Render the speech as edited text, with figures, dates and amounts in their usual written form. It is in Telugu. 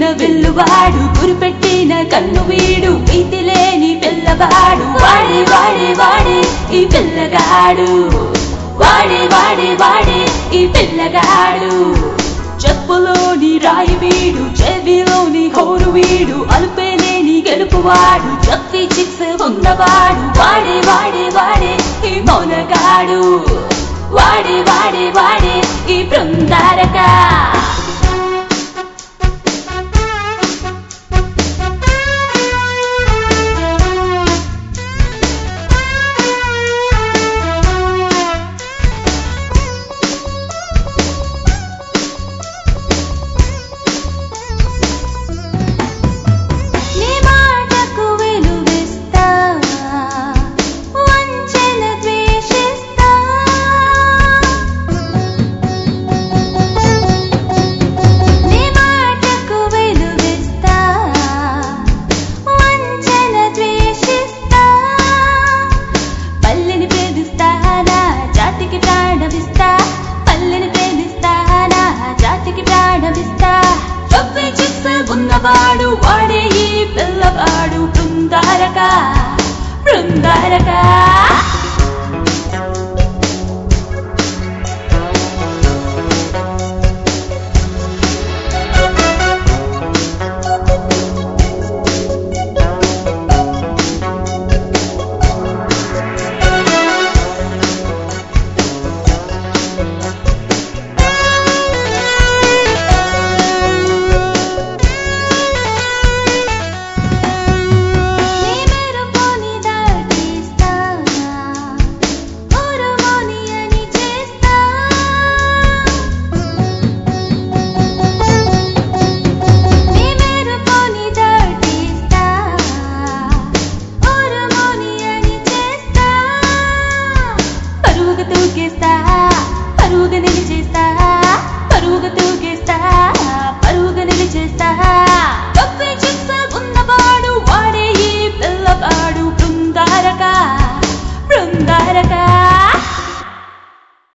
విరిసిన వెల్లువాడు గురిపెట్టిన కన్ను వీడు ప్రీతి లేని పిల్లవాడు వాడే వాడే వాడే ఈ పిల్లగాడు వాడే వాడే వాడే ఈ పిల్లగాడు చెప్పులోని రాయి వీడు చెవిలోని హోరు వీడు అలుపేలేని గెలుపువాడు చెప్పి చిక్స్ ఉన్నవాడు వాడే వాడే వాడే ఈ మౌనగాడు వాడే వాడే వాడే ఈ బృందారక ఉన్నవాడు వాడే ఈ పిల్లవాడు బృందారక బృందారక